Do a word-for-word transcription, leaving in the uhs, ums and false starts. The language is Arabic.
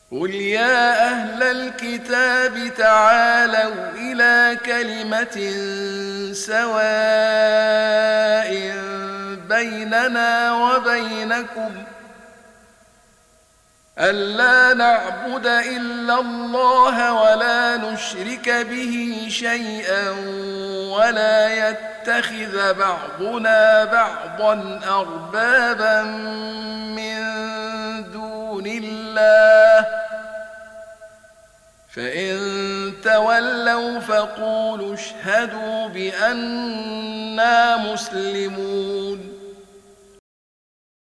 قل يا أهل الكتاب تعالوا إلى كلمة سواء بيننا وبينكم ألا نعبد إلا الله ولا نشرك به شيئا ولا يتخذ بعضنا بعضا أربابا من دون الله فإن تولوا فقولوا اشهدوا بأننا مسلمون